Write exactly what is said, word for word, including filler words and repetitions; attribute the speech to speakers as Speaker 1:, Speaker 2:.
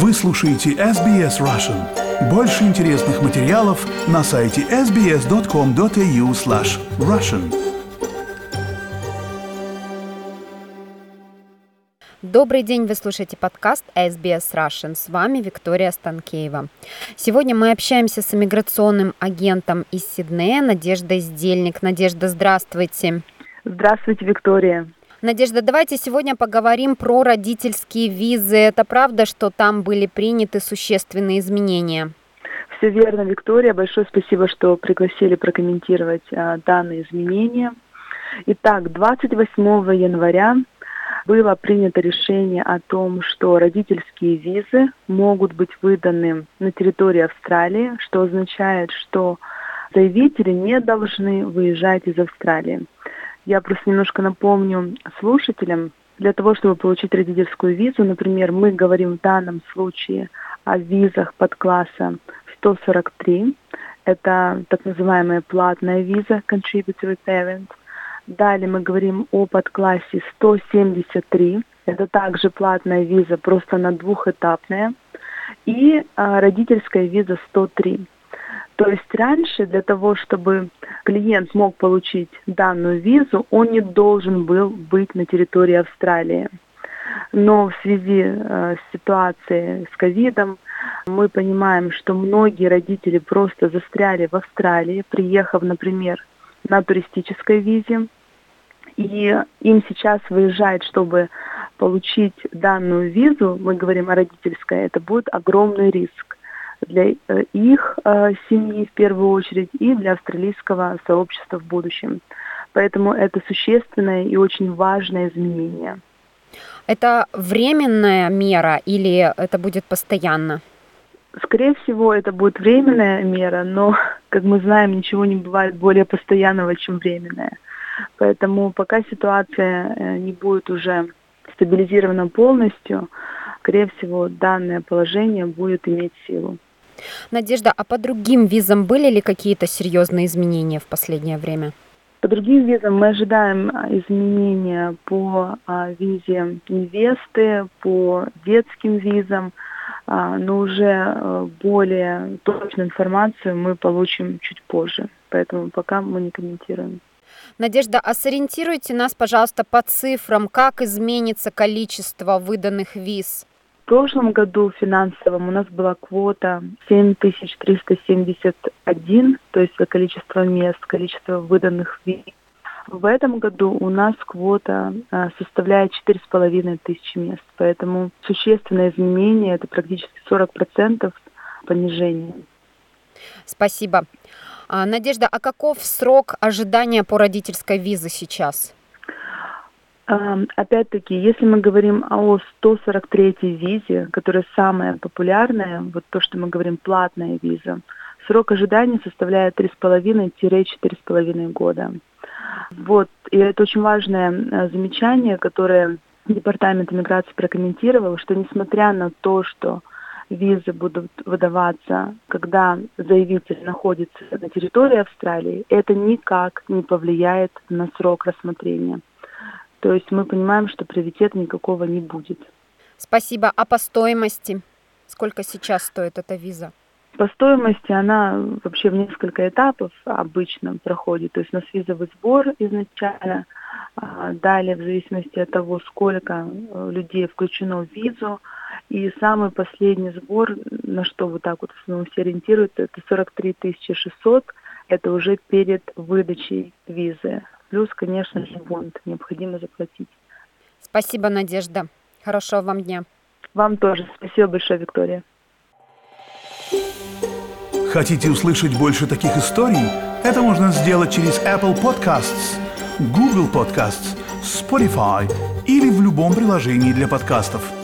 Speaker 1: Вы слушаете эс би эс Russian. Больше интересных материалов на сайте эс би эс точка ком точка эй ю слэш Russian.
Speaker 2: Добрый день, вы слушаете подкаст эс би эс Russian. С вами Виктория Станкеева. Сегодня мы общаемся с иммиграционным агентом из Сиднея Надеждой Здельник. Надежда, здравствуйте.
Speaker 3: Здравствуйте, Виктория.
Speaker 2: Надежда, давайте сегодня поговорим про родительские визы. Это правда, что там были приняты существенные изменения?
Speaker 3: Все верно, Виктория. Большое спасибо, что пригласили прокомментировать а, данные изменения. Итак, двадцать восьмого января было принято решение о том, что родительские визы могут быть выданы на территории Австралии, что означает, что заявители не должны выезжать из Австралии. Я просто немножко напомню слушателям, для того, чтобы получить родительскую визу, например, мы говорим в данном случае о визах подкласса сто сорок три, это так называемая платная виза, contributory parent. Далее мы говорим о подклассе сто семьдесят три, это также платная виза, просто она двухэтапная, и а, родительская виза сто три. То есть раньше для того, чтобы клиент мог получить данную визу, он не должен был быть на территории Австралии. Но в связи э, с ситуацией с ковидом мы понимаем, что многие родители просто застряли в Австралии, приехав, например, на туристической визе, и им сейчас выезжать, чтобы получить данную визу, мы говорим о родительской, это будет огромный риск для их э, семьи в первую очередь и для австралийского сообщества в будущем. Поэтому это существенное и очень важное изменение.
Speaker 2: Это временная мера или это будет постоянно?
Speaker 3: Скорее всего, это будет временная мера, но, как мы знаем, ничего не бывает более постоянного, чем временное. Поэтому пока ситуация не будет уже стабилизирована полностью, скорее всего, данное положение будет иметь силу.
Speaker 2: Надежда, а по другим визам были ли какие-то серьезные изменения в последнее время?
Speaker 3: По другим визам мы ожидаем изменения по а, визе невесты, по детским визам, а, но уже а, более точную информацию мы получим чуть позже, поэтому пока мы не комментируем.
Speaker 2: Надежда, а сориентируйте нас, пожалуйста, по цифрам, как изменится количество выданных виз?
Speaker 3: В прошлом году финансовом у нас была квота семь тысяч триста семьдесят один, то есть количество мест, количество выданных виз. В этом году у нас квота составляет четыре с половиной тысячи мест, поэтому существенное изменение, это практически сорок процентов понижения.
Speaker 2: Спасибо. Надежда, а каков срок ожидания по родительской визе сейчас?
Speaker 3: Опять-таки, если мы говорим о сто сорок третьей визе, которая самая популярная, вот то, что мы говорим, платная виза, срок ожидания составляет три с половиной - четыре с половиной года. Вот, и это очень важное замечание, которое Департамент иммиграции прокомментировал, что несмотря на то, что визы будут выдаваться, когда заявитель находится на территории Австралии, это никак не повлияет на срок рассмотрения. То есть мы понимаем, что приоритета никакого не будет.
Speaker 2: Спасибо. А по стоимости? Сколько сейчас стоит эта виза?
Speaker 3: По стоимости она вообще в несколько этапов обычно проходит. То есть у нас визовый сбор изначально. Далее, в зависимости от того, сколько людей включено в визу. И самый последний сбор, на что вот так вот в основном все ориентируются, это сорок три тысячи шестьсот. Это уже перед выдачей визы. Плюс, конечно же, фонд необходимо заплатить.
Speaker 2: Спасибо, Надежда. Хорошего вам дня.
Speaker 3: Вам тоже. Спасибо большое, Виктория.
Speaker 1: Хотите услышать больше таких историй? Это можно сделать через Apple Podcasts, Google Podcasts, Spotify или в любом приложении для подкастов.